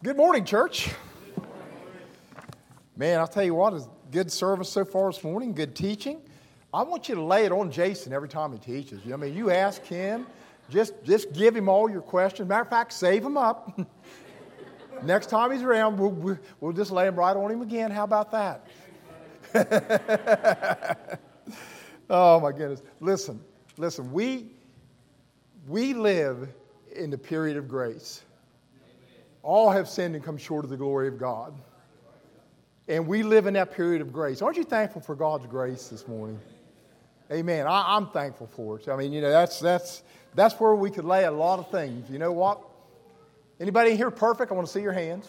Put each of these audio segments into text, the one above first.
Good morning, church. Man, I'll tell you what, it's good service so far this morning, good teaching. I want you to lay it on Jason every time he teaches. I mean, you ask him, just give him all your questions. Matter of fact, save him up. Next time he's around, we'll just lay him right on him again. How about that? Oh, my goodness. Listen, we live in the period of grace. All have sinned and come short of the glory of God. And we live in that period of grace. Aren't you thankful for God's grace this morning? Amen. I'm thankful for it. I mean, that's where we could lay a lot of things. You know what? Anybody in here perfect? I want to see your hands.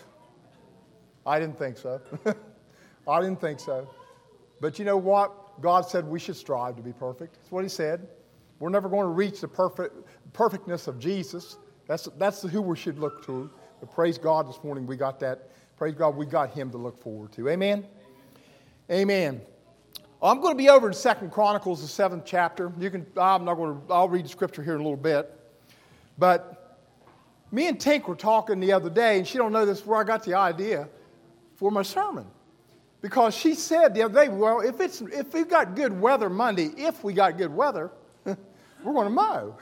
I didn't think so. I didn't think so. But you know what? God said we should strive to be perfect. That's what He said. We're never going to reach the perfectness of Jesus. That's who we should look to. But praise God, this morning we got that. Praise God, we got Him to look forward to. Amen? Amen. I'm going to be over in 2 Chronicles, the 7th chapter. I'll read the scripture here in a little bit. But me and Tink were talking the other day, and she don't know this, where I got the idea for my sermon. Because she said the other day, well, if we got good weather Monday, if we got good weather, we're going to mow.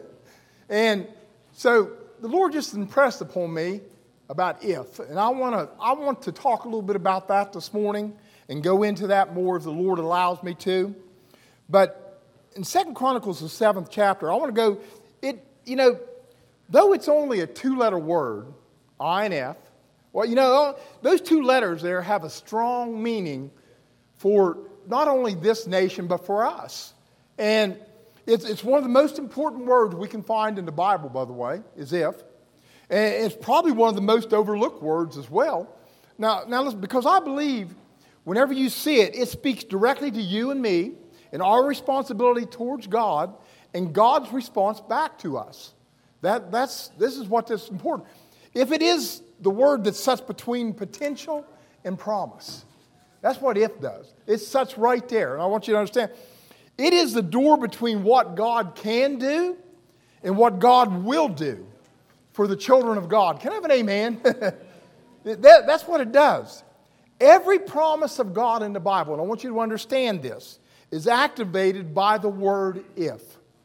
And so the Lord just impressed upon me about if. And I want to talk a little bit about that this morning and go into that more if the Lord allows me to. But in 2 Chronicles, the 7th chapter, I want to go, though it's only a two-letter word, I and F, well, those two letters there have a strong meaning for not only this nation, but for us. And it's one of the most important words we can find in the Bible, by the way, is if. And it's probably one of the most overlooked words as well. Now listen, because I believe whenever you see it, it speaks directly to you and me and our responsibility towards God and God's response back to us. This is what is important. If it is the word that sits between potential and promise, that's what if does. It sits right there. And I want you to understand, it is the door between what God can do and what God will do for the children of God. Can I have an amen? That's what it does. Every promise of God in the Bible, and I want you to understand this, is activated by the word if.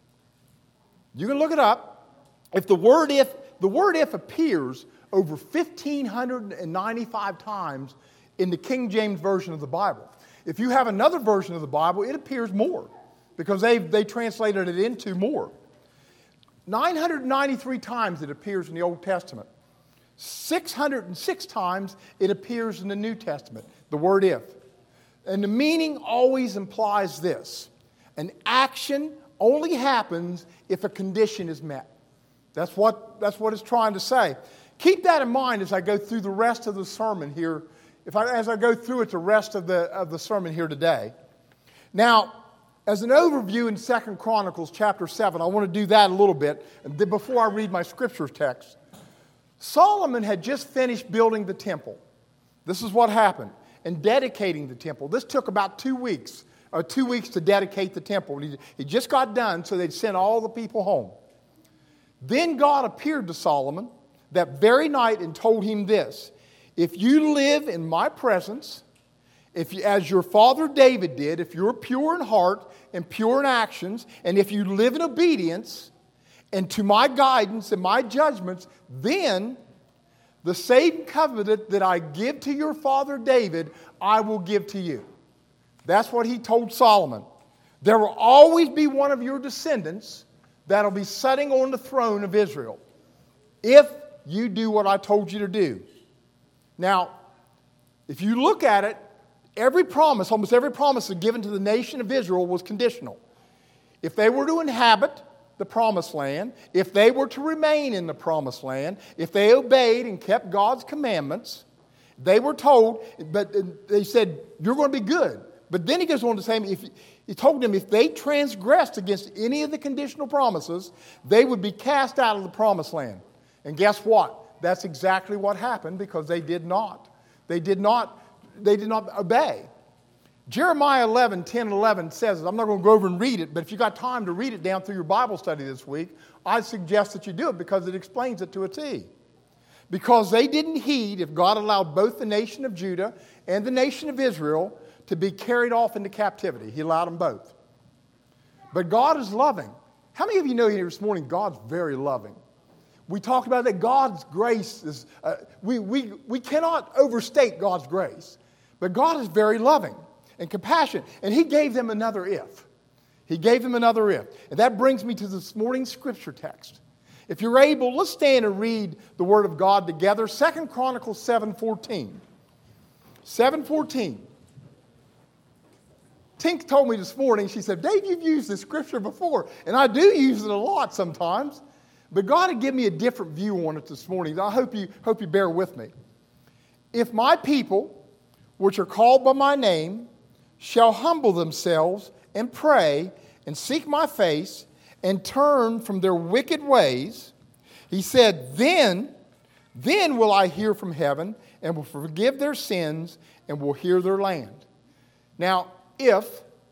You can look it up. If the word if appears over 1,595 times in the King James Version of the Bible. If you have another version of the Bible, it appears more because they translated it into more. 993 times it appears in the Old Testament. 606 times it appears in the New Testament, the word if. And the meaning always implies this: an action only happens if a condition is met. That's what it's trying to say. Keep that in mind as I go through the rest of the sermon here, as I go through it the rest of the sermon here today. Now, as an overview in 2 Chronicles chapter 7, I want to do that a little bit before I read my scripture text. Solomon had just finished building the temple. This is what happened. And dedicating the temple. This took about 2 weeks, or 2 weeks to dedicate the temple. He just got done, so they'd sent all the people home. Then God appeared to Solomon that very night and told him this: if you live in my presence, as your father David did, if you're pure in heart and pure in actions, and if you live in obedience and to my guidance and my judgments, then the same covenant that I give to your father David, I will give to you. That's what he told Solomon. There will always be one of your descendants that'll be sitting on the throne of Israel if you do what I told you to do. Now, if you look at it, almost every promise given to the nation of Israel was conditional. If they were to inhabit the promised land, if they were to remain in the promised land, if they obeyed and kept God's commandments, they were told, but they said, you're going to be good. But then he goes on to say, he told them if they transgressed against any of the conditional promises, they would be cast out of the promised land. And guess what? That's exactly what happened because they did not. They did not obey. Jeremiah 11:10 and 11 says, I'm not going to go over and read it, but if you got time to read it down through your Bible study this week, I suggest that you do it because it explains it to a T. because they didn't heed if God allowed both the nation of Judah and the nation of Israel to be carried off into captivity. He allowed them both. But God is loving. How many of you know here this morning God's very loving? We talked about that God's grace is, we cannot overstate God's grace. But God is very loving and compassionate. And He gave them another if. He gave them another if. And that brings me to this morning's scripture text. If you're able, let's stand and read the Word of God together. 2 Chronicles 7:14. 7:14. Tink told me this morning, she said, Dave, you've used this scripture before. And I do use it a lot sometimes. But God had given me a different view on it this morning. I hope you bear with me. If my people, which are called by my name, shall humble themselves and pray and seek my face and turn from their wicked ways, he said, then will I hear from heaven and will forgive their sins and will heal their land. Now, if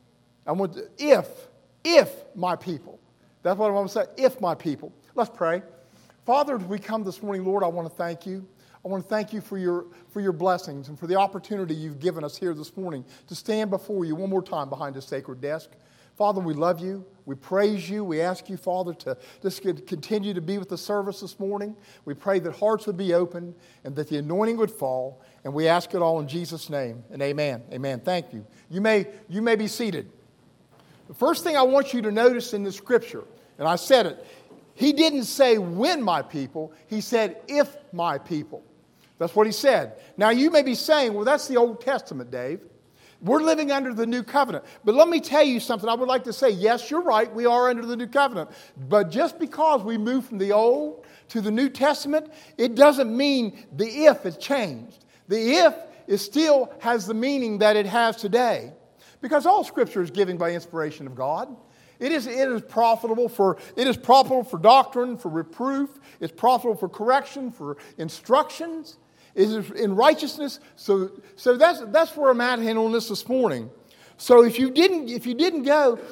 my people, that's what I want to say, if my people. Let's pray. Father, as we come this morning, Lord, I want to thank you. I want to thank you for your blessings and for the opportunity you've given us here this morning to stand before you one more time behind this sacred desk. Father, we love you. We praise you. We ask you, Father, to just continue to be with the service this morning. We pray that hearts would be opened and that the anointing would fall. And we ask it all in Jesus' name. And amen. Amen. Thank you. You may be seated. The first thing I want you to notice in the scripture, and I said it, he didn't say when my people. He said if my people. That's what he said. Now you may be saying, well, that's the Old Testament, Dave. We're living under the new covenant. But let me tell you something. I would like to say, yes, you're right. We are under the new covenant. But just because we move from the Old to the New Testament, it doesn't mean the if has changed. The if is still has the meaning that it has today. Because all Scripture is given by inspiration of God. It is profitable for doctrine, for reproof. It's profitable for correction, for instructions. It is in righteousness. So that's where I'm at on this morning. So if didn't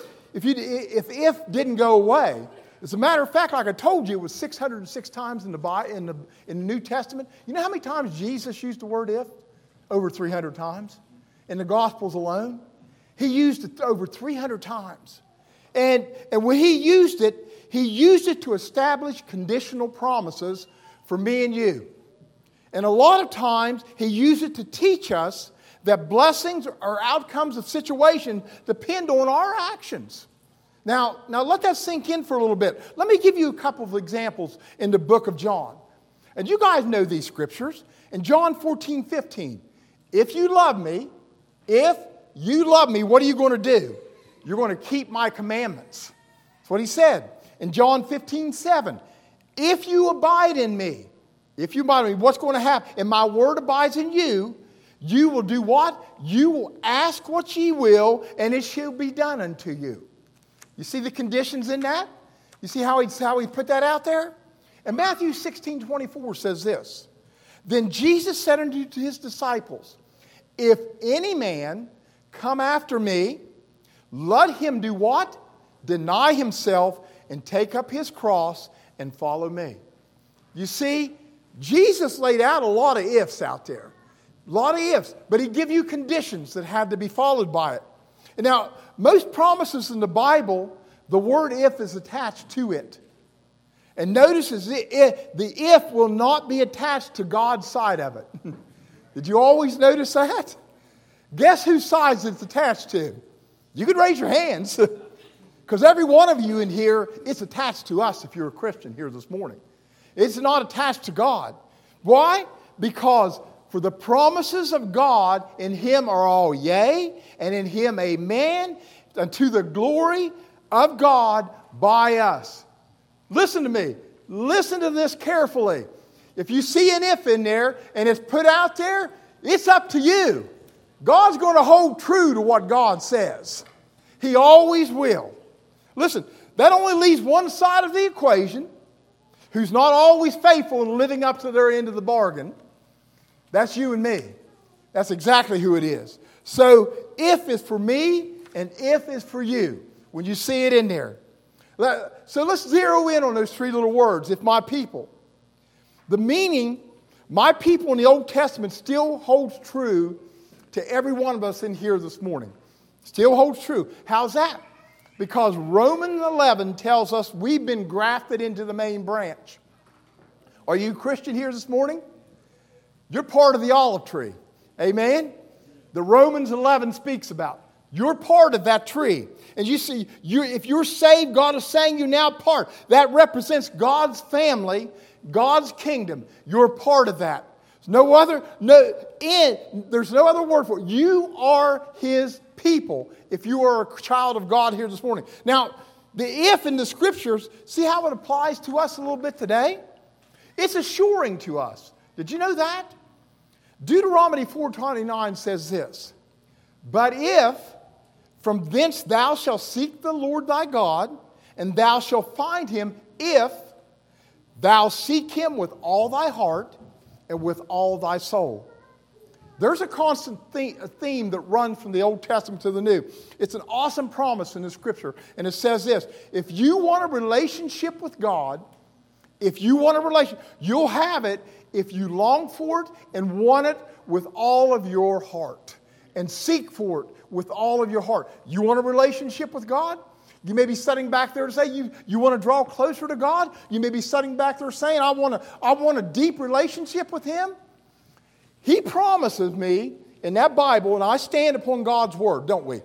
go away, as a matter of fact, like I told you, it was 606 times in the New Testament. You know how many times Jesus used the word if? Over 300 times. In the Gospels alone, he used it over 300 times. And when he used it to establish conditional promises for me and you. And a lot of times, he used it to teach us that blessings or outcomes of situations depend on our actions. Now let that sink in for a little bit. Let me give you a couple of examples in the book of John. And you guys know these scriptures. In John 14:15, if you love me, what are you going to do? You're going to keep my commandments. That's what he said. In John 15:7, if you abide in me, what's going to happen? And my word abides in you, you will do what? You will ask what ye will, and it shall be done unto you. You see the conditions in that? You see how he put that out there? And Matthew 16:24 says this. Then Jesus said unto his disciples, if any man come after me, let him do what? Deny himself and take up his cross and follow me. You see, Jesus laid out a lot of ifs out there. A lot of ifs. But he gave you conditions that had to be followed by it. And now, most promises in the Bible, the word if is attached to it. And notice the if will not be attached to God's side of it. Did you always notice that? Guess whose side it's attached to? You could raise your hands. Because every one of you in here, it's attached to us if you're a Christian here this morning. It's not attached to God. Why? Because for the promises of God in Him are all yea, and in Him amen, unto the glory of God by us. Listen to me. Listen to this carefully. If you see an if in there and it's put out there, it's up to you. God's going to hold true to what God says. He always will. Listen, that only leaves one side of the equation who's not always faithful in living up to their end of the bargain. That's you and me. That's exactly who it is. So if is for me and if is for you when you see it in there. So let's zero in on those three little words, if my people. The meaning My people in the Old Testament still holds true to every one of us in here this morning. Still holds true. How's that? Because Romans 11 tells us we've been grafted into the main branch. Are you a Christian here this morning? You're part of the olive tree. Amen? The Romans 11 speaks about. You're part of that tree. And you see, if you're saved, God is saying you're now part. That represents God's family, God's kingdom. You're part of that. There's no other word for it. You are His people if you are a child of God here this morning. Now, the if in the Scriptures, see how it applies to us a little bit today? It's assuring to us. Did you know that? Deuteronomy 4:29 says this, but if from thence thou shalt seek the Lord thy God, and thou shalt find Him, if thou seek Him with all thy heart and with all thy soul. There's a constant theme that runs from the Old Testament to the New. It's an awesome promise in the Scripture, and it says this, if you want a relationship with God, you'll have it if you long for it and want it with all of your heart and seek for it with all of your heart. You want a relationship with God? You may be sitting back there to say you want to draw closer to God. You may be sitting back there saying, I want a deep relationship with Him. He promises me in that Bible, and I stand upon God's Word, don't we?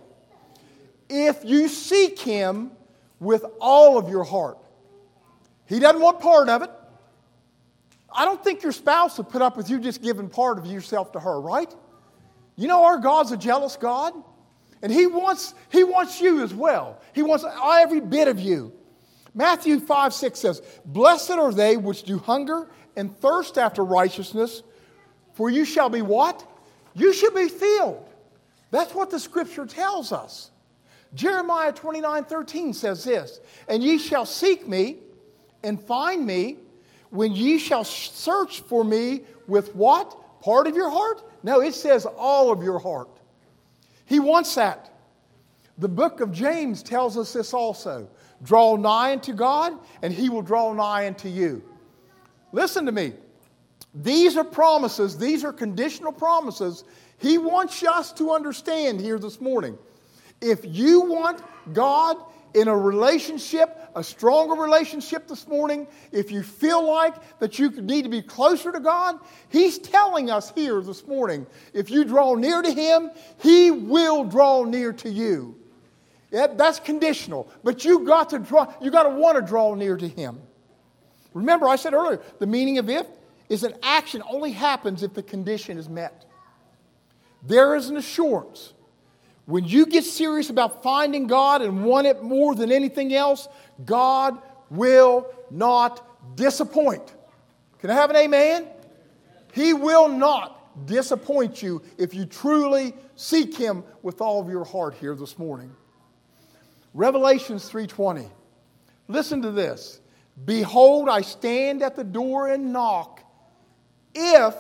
If you seek Him with all of your heart. He doesn't want part of it. I don't think your spouse would put up with you just giving part of yourself to her, right? You know our God's a jealous God. And He wants you as well. He wants every bit of you. Matthew 5:6 says, blessed are they which do hunger and thirst after righteousness, for you shall be what? You shall be filled. That's what the Scripture tells us. Jeremiah 29:13 says this, and ye shall seek me and find me when ye shall search for me with what? Part of your heart? No, it says all of your heart. He wants that. The book of James tells us this also. Draw nigh unto God, and He will draw nigh unto you. Listen to me. These are promises. These are conditional promises. He wants us to understand here this morning. If you want God in a relationship, a stronger relationship this morning, if you feel like that you need to be closer to God, He's telling us here this morning, if you draw near to Him, He will draw near to you. That's conditional, but you got to want to draw near to Him. Remember, I said earlier, the meaning of if is an action only happens if the condition is met. There is an assurance. When you get serious about finding God and want it more than anything else, God will not disappoint. Can I have an amen? He will not disappoint you if you truly seek Him with all of your heart here this morning. Revelations 3:20. Listen to this. Behold, I stand at the door and knock. If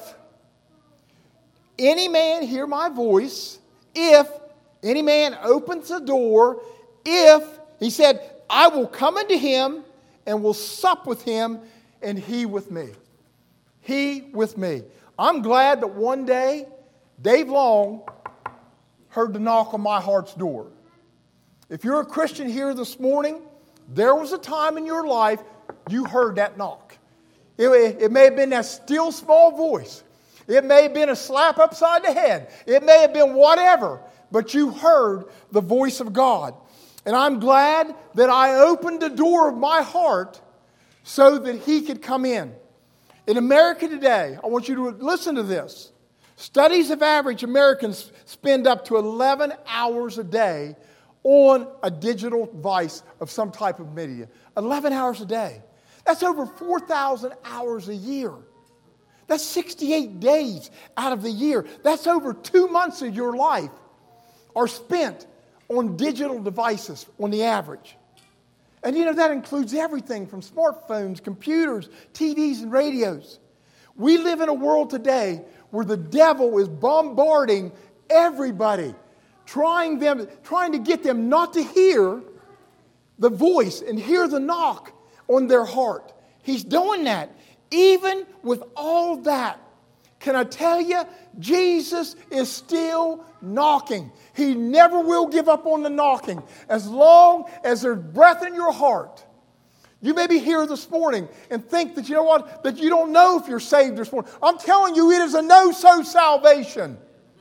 any man hear my voice, if any man opens the door, he said, I will come into him and will sup with him and he with me. He with me. I'm glad that one day Dave Long heard the knock on my heart's door. If you're a Christian here this morning, there was a time in your life you heard that knock. It may have been that still small voice. It may have been a slap upside the head. It may have been whatever. But you heard the voice of God. And I'm glad that I opened the door of my heart so that He could come in. In America today, I want you to listen to this. Studies have averaged Americans spend up to 11 hours a day on a digital device of some type of media. 11 hours a day. That's over 4,000 hours a year. That's 68 days out of the year. That's over 2 months of your life are spent on digital devices on the average. And you know, that includes everything from smartphones, computers, TVs, and radios. We live in a world today where the devil is bombarding everybody, trying to get them not to hear the voice and hear the knock on their heart. He's doing that. Even with all that, Can I tell you, Jesus is still knocking. He never will give up on the knocking as long as there's breath in your heart. You may be here this morning and think that, you know what, that you don't know if you're saved this morning. I'm telling you, it is a no-so salvation.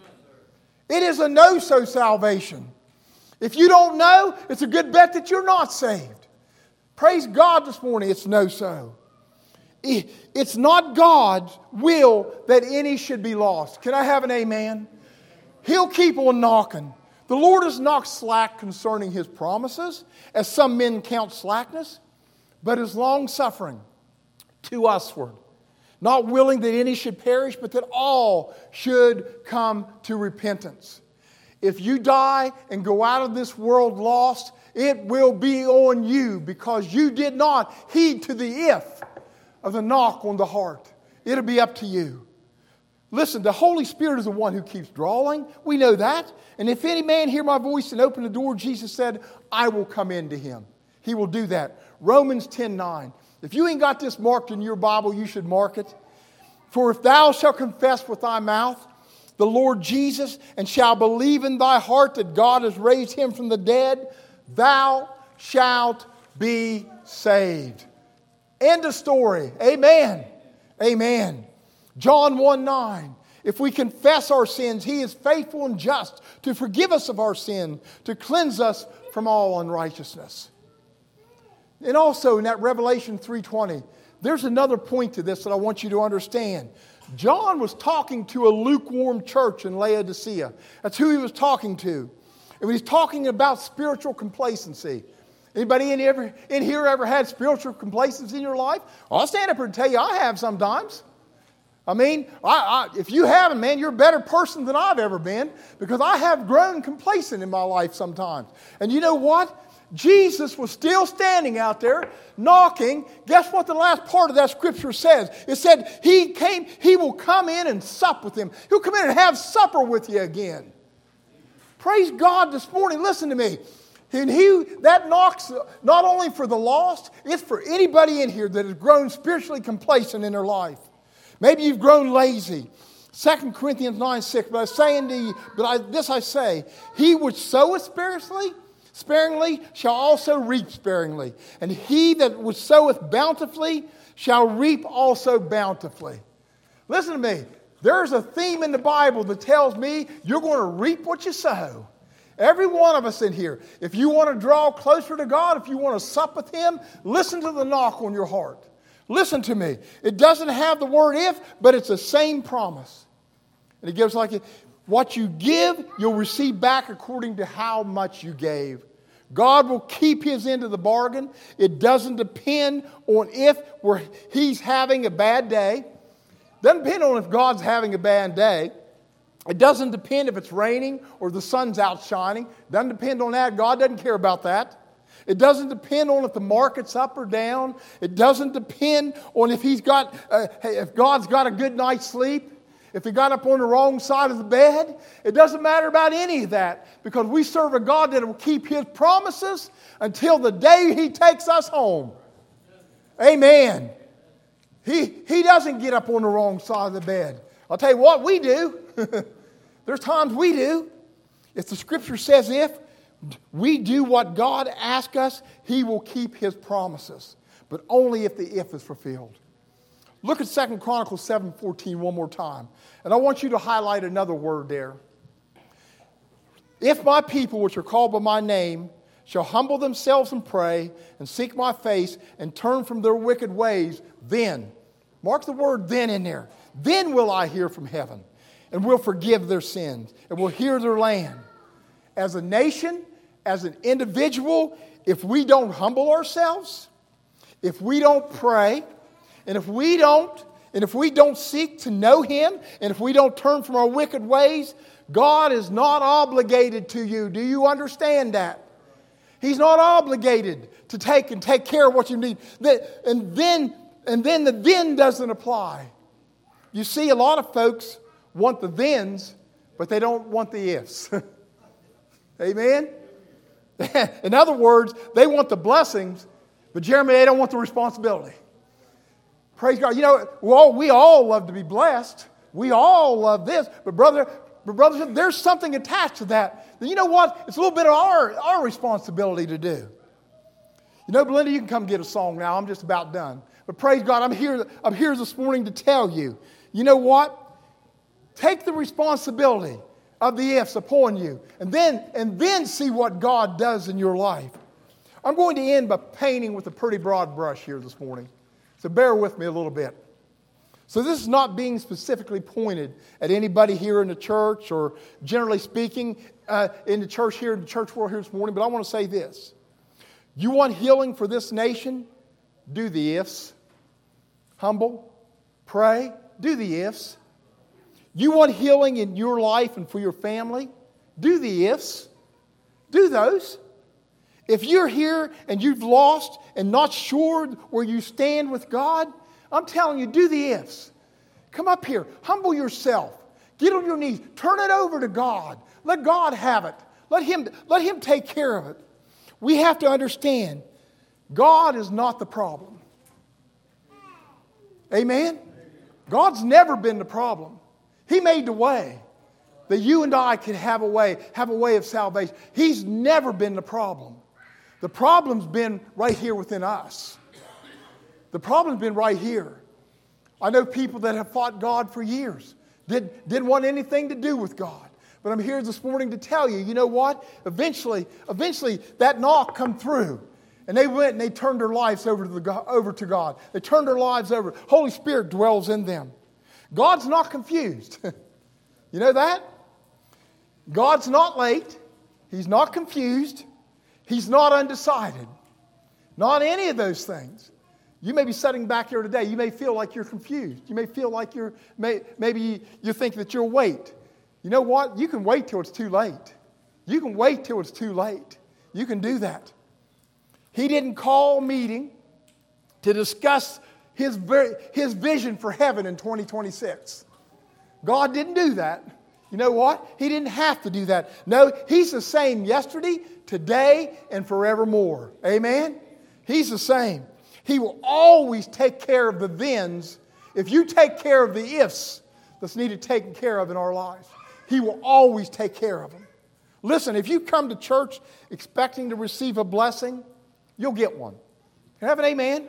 It is a no-so salvation. If you don't know, it's a good bet that you're not saved. Praise God this morning, it's no-so. It's not God's will that any should be lost. Can I have an amen? He'll keep on knocking. The Lord is not slack concerning His promises, as some men count slackness, but is long-suffering to usward, not willing that any should perish, but that all should come to repentance. If you die and go out of this world lost, it will be on you because you did not heed to the if of the knock on the heart. It'll be up to you. Listen, the Holy Spirit is the one who keeps drawing. We know that. And if any man hear my voice and open the door, Jesus said, I will come into him. He will do that. Romans 10:9. If you ain't got this marked in your Bible, you should mark it. For if thou shalt confess with thy mouth the Lord Jesus, and shalt believe in thy heart that God has raised him from the dead, thou shalt be saved. End of story. Amen. Amen. John 1:9. If we confess our sins, He is faithful and just to forgive us of our sin, to cleanse us from all unrighteousness. And also in that Revelation 3:20, there's another point to this that I want you to understand. John was talking to a lukewarm church in Laodicea. That's who he was talking to. And he's talking about spiritual complacency. Anybody in here ever had spiritual complacency in your life? I'll stand up here and tell you I have sometimes. I mean, if you haven't, man, you're a better person than I've ever been because I have grown complacent in my life sometimes. And you know what? Jesus was still standing out there knocking. Guess what the last part of that scripture says? It said He will come in and sup with them. He'll come in and have supper with you again. Praise God this morning. Listen to me. And that knocks not only for the lost, it's for anybody in here that has grown spiritually complacent in their life. Maybe you've grown lazy. 2 Corinthians 9:6. But I say unto you, this I say, he which soweth sparingly shall also reap sparingly. And he that which soweth bountifully shall reap also bountifully. Listen to me. There's a theme in the Bible that tells me you're going to reap what you sow. Every one of us in here, if you want to draw closer to God, if you want to sup with Him, listen to the knock on your heart. Listen to me. It doesn't have the word if, but it's the same promise. And it gives like what you give, you'll receive back according to how much you gave. God will keep His end of the bargain. It doesn't depend on if He's having a bad day. It doesn't depend on if God's having a bad day. It doesn't depend if it's raining or the sun's out shining. It doesn't depend on that. God doesn't care about that. It doesn't depend on if the market's up or down. It doesn't depend on if if God's got a good night's sleep, if He got up on the wrong side of the bed. It doesn't matter about any of that because we serve a God that will keep His promises until the day He takes us home. Amen. He doesn't get up on the wrong side of the bed. I'll tell you what we do. There's times we do. If the scripture says if we do what God asks us, He will keep His promises. But only if the if is fulfilled. Look at 2 Chronicles 7:14 one more time. And I want you to highlight another word there. If my people, which are called by my name, shall humble themselves and pray and seek my face and turn from their wicked ways, then, mark the word then in there, then will I hear from heaven and will forgive their sins and will heal their land. As a nation, as an individual, if we don't humble ourselves, if we don't pray, and if we don't seek to know Him, and if we don't turn from our wicked ways, God is not obligated to you. Do you understand that? He's not obligated to take care of what you need. And then the then doesn't apply. You see, a lot of folks want the thens, but they don't want the ifs. Amen? In other words, they want the blessings, but Jeremy, they don't want the responsibility. Praise God. You know, we all love to be blessed, We all love this. But brothers, there's something attached to that. You know what? It's a little bit of our responsibility to do. You know, Belinda, you can come get a song now. I'm just about done. But praise God, I'm here this morning to tell you, you know what? Take the responsibility of the ifs upon you, and then see what God does in your life. I'm going to end by painting with a pretty broad brush here this morning. So bear with me a little bit. So this is not being specifically pointed at anybody here in the church or generally speaking in the church here, in the church world here this morning, but I want to say this. You want healing for this nation? Do the ifs. Humble, pray, do the ifs. You want healing in your life and for your family? Do the ifs. Do those. If you're here and you've lost and not sure where you stand with God, I'm telling you, do the ifs. Come up here. Humble yourself. Get on your knees. Turn it over to God. Let God have it. Let Him take care of it. We have to understand, God is not the problem. Amen? God's never been the problem. He made the way that you and I could have a way of salvation. He's never been the problem. The problem's been right here within us. The problem's been right here. I know people that have fought God for years, didn't want anything to do with God. But I'm here this morning to tell you, you know what? Eventually that knock come through. And they went and they turned their lives over to God. They turned their lives over. Holy Spirit dwells in them. God's not confused. You know that? God's not late. He's not confused. He's not undecided. Not any of those things. You may be sitting back here today. You may feel like you're confused. You may feel like maybe you think that you'll wait. You know what? You can wait till it's too late. You can wait till it's too late. You can do that. He didn't call a meeting to discuss his vision for heaven in 2026. God didn't do that. You know what? He didn't have to do that. No, He's the same yesterday, today, and forevermore. Amen? He's the same. He will always take care of the thens if you take care of the ifs that's needed taken care of in our lives. He will always take care of them. Listen, if you come to church expecting to receive a blessing, you'll get one. Can I have an amen?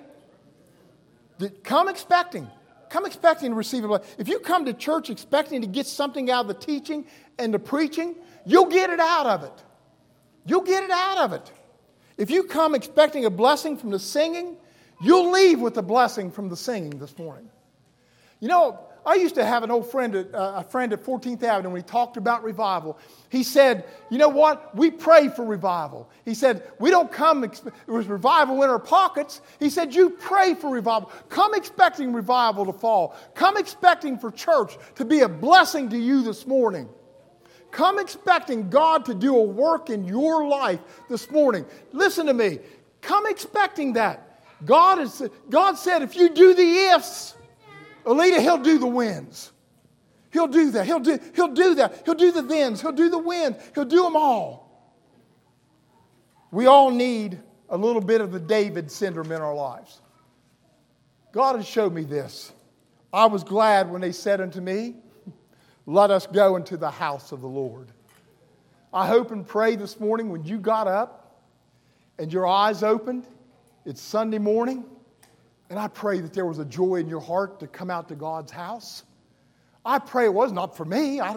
Come expecting. Come expecting to receive a blessing. If you come to church expecting to get something out of the teaching and the preaching, you'll get it out of it. You'll get it out of it. If you come expecting a blessing from the singing, you'll leave with a blessing from the singing this morning. You know, I used to have an old friend, a friend at 14th Avenue, when he talked about revival. He said, you know what? We pray for revival. He said, we don't come with revival in our pockets. He said, you pray for revival. Come expecting revival to fall. Come expecting for church to be a blessing to you this morning. Come expecting God to do a work in your life this morning. Listen to me. Come expecting that. God said, if you do the ifs, Alita, He'll do the wins. He'll do that. He'll do that. He'll do the thens. He'll do the wins. He'll do them all. We all need a little bit of the David syndrome in our lives. God has showed me this. I was glad when they said unto me, let us go into the house of the Lord. I hope and pray this morning when you got up and your eyes opened, it's Sunday morning, and I pray that there was a joy in your heart to come out to God's house. I pray it was not for me. I'm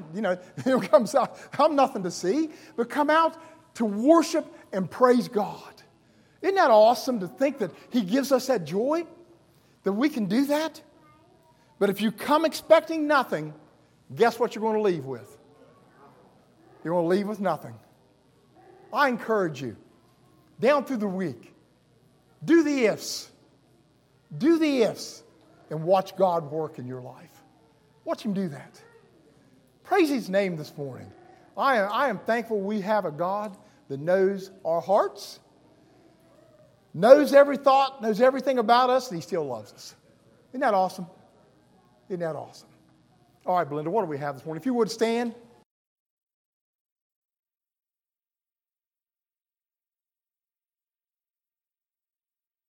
nothing to see. But come out to worship and praise God. Isn't that awesome to think that He gives us that joy? That we can do that? But if you come expecting nothing, guess what you're going to leave with? You're going to leave with nothing. I encourage you, down through the week, do the ifs. Do the ifs and watch God work in your life. Watch Him do that. Praise His name this morning. I am thankful we have a God that knows our hearts, knows every thought, knows everything about us, and He still loves us. Isn't that awesome? Isn't that awesome? All right, Belinda, what do we have this morning? If you would stand.